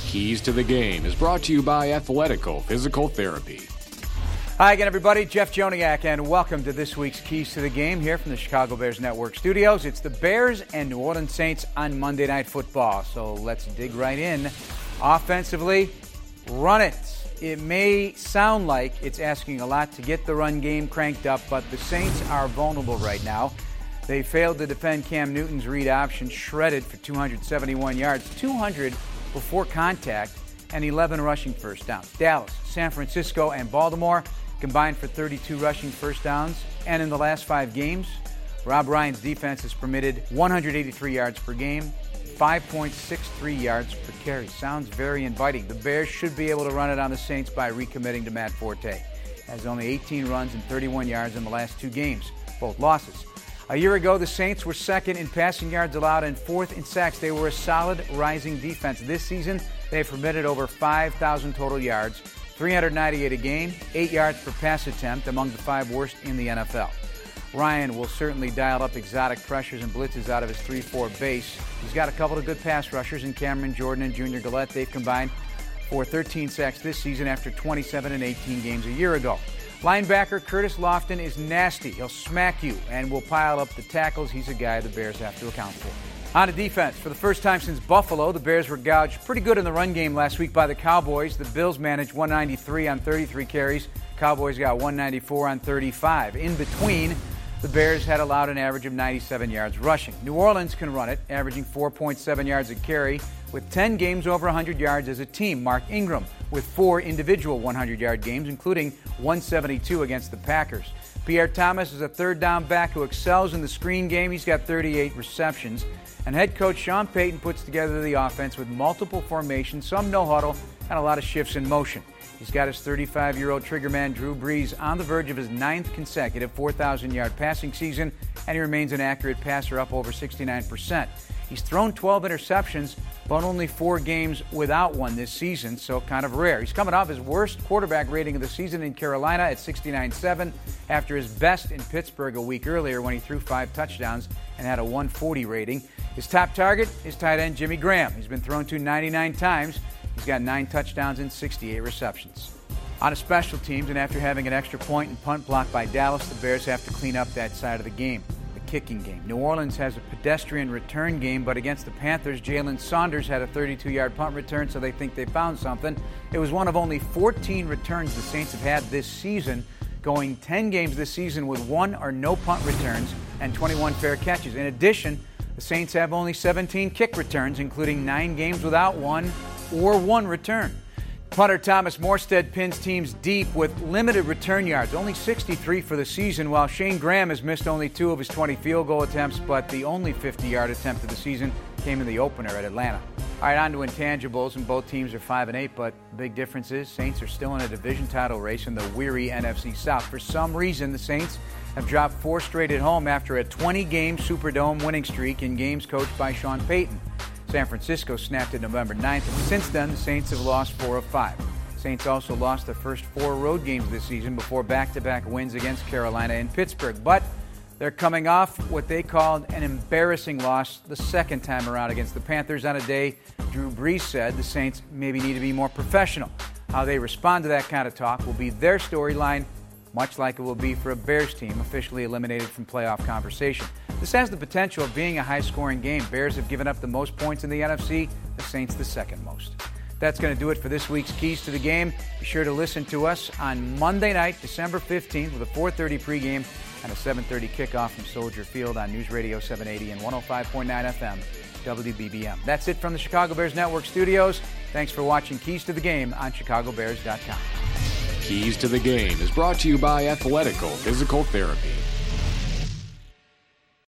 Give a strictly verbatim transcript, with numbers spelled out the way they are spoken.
Keys to the Game is brought to you by Athletico Physical Therapy. Hi again, everybody. Jeff Joniak, and welcome to this week's Keys to the Game here from the Chicago Bears Network studios. It's the Bears and New Orleans Saints on Monday Night Football. So let's dig right in. Offensively, run it. It may sound like it's asking a lot to get the run game cranked up, but the Saints are vulnerable right now. They failed to defend Cam Newton's read option, shredded for two hundred seventy-one yards, two hundred before contact, and eleven rushing first downs. Dallas, San Francisco, and Baltimore combined for thirty-two rushing first downs. And in the last five games, Rob Ryan's defense has permitted one hundred eighty-three yards per game, five point six three yards per carry. Sounds very inviting. The Bears should be able to run it on the Saints by recommitting to Matt Forte. Has only eighteen runs and thirty-one yards in the last two games, both losses. A year ago, the Saints were second in passing yards allowed and fourth in sacks. They were a solid rising defense. This season, they've permitted over five thousand total yards, three hundred ninety-eight a game, eight yards per pass attempt, among the five worst in the N F L. Ryan will certainly dial up exotic pressures and blitzes out of his three four base. He's got a couple of good pass rushers in Cameron Jordan and Junior Gillette. They've combined for thirteen sacks this season after twenty-seven and eighteen games a year ago. Linebacker Curtis Lofton is nasty. He'll smack you and will pile up the tackles. He's a guy the Bears have to account for. On to defense. For the first time since Buffalo, the Bears were gouged pretty good in the run game last week by the Cowboys. The Bills managed one ninety-three on thirty-three carries. Cowboys got one ninety-four on thirty-five. In between, the Bears had allowed an average of ninety-seven yards rushing. New Orleans can run it, averaging four point seven yards a carry, with ten games over one hundred yards as a team. Mark Ingram with four individual one hundred-yard games, including one seventy-two against the Packers. Pierre Thomas is a third-down back who excels in the screen game. He's got thirty-eight receptions. And head coach Sean Payton puts together the offense with multiple formations, some no-huddle, and a lot of shifts in motion. He's got his thirty-five-year-old triggerman Drew Brees on the verge of his ninth consecutive four thousand-yard passing season, and he remains an accurate passer, up over sixty-nine percent. He's thrown twelve interceptions, but only four games without one this season, so kind of rare. He's coming off his worst quarterback rating of the season in Carolina at sixty-nine point seven after his best in Pittsburgh a week earlier when he threw five touchdowns and had a one forty rating. His top target is tight end Jimmy Graham. He's been thrown to ninety-nine times. He's got nine touchdowns and sixty-eight receptions. On to special teams, and after having an extra point and punt blocked by Dallas, the Bears have to clean up that side of the game, the kicking game. New Orleans has a pedestrian return game, but against the Panthers, Jalen Saunders had a thirty-two-yard punt return, so they think they found something. It was one of only fourteen returns the Saints have had this season, going ten games this season with one or no punt returns and twenty-one fair catches. In addition, the Saints have only seventeen kick returns, including nine games without one or one return. Punter Thomas Morstead pins teams deep with limited return yards, only sixty-three for the season, while Shane Graham has missed only two of his twenty field goal attempts, but the only fifty-yard attempt of the season came in the opener at Atlanta. All right, on to intangibles, and both teams are five and eight, but the big difference is Saints are still in a division title race in the weary N F C South. For some reason, the Saints have dropped four straight at home after a twenty-game Superdome winning streak in games coached by Sean Payton. San Francisco snapped it November ninth, and since then, the Saints have lost four of five. Saints also lost their first four road games this season before back-to-back wins against Carolina and Pittsburgh. But they're coming off what they called an embarrassing loss the second time around against the Panthers on a day Drew Brees said the Saints maybe need to be more professional. How they respond to that kind of talk will be their storyline, much like it will be for a Bears team officially eliminated from playoff conversation. This has the potential of being a high-scoring game. Bears have given up the most points in the N F C, the Saints the second most. That's going to do it for this week's Keys to the Game. Be sure to listen to us on Monday night, December fifteenth, with a four thirty pregame and a seven thirty kickoff from Soldier Field on News Radio seven eighty and one oh five point nine F M, W B B M. That's it from the Chicago Bears Network studios. Thanks for watching Keys to the Game on Chicago Bears dot com. Keys to the Game is brought to you by Athletico Physical Therapy.